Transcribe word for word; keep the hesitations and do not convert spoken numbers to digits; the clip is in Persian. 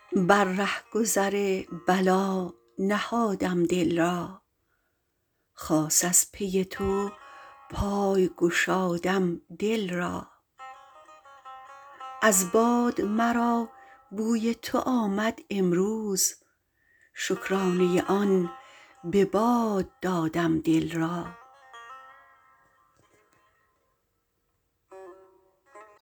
بر رهگذر بلا نهادم دل را، خاص از پی تو پای گشادم دل را. از باد مرا بوی تو آمد امروز، شکرانه آن به باد دادم دل را.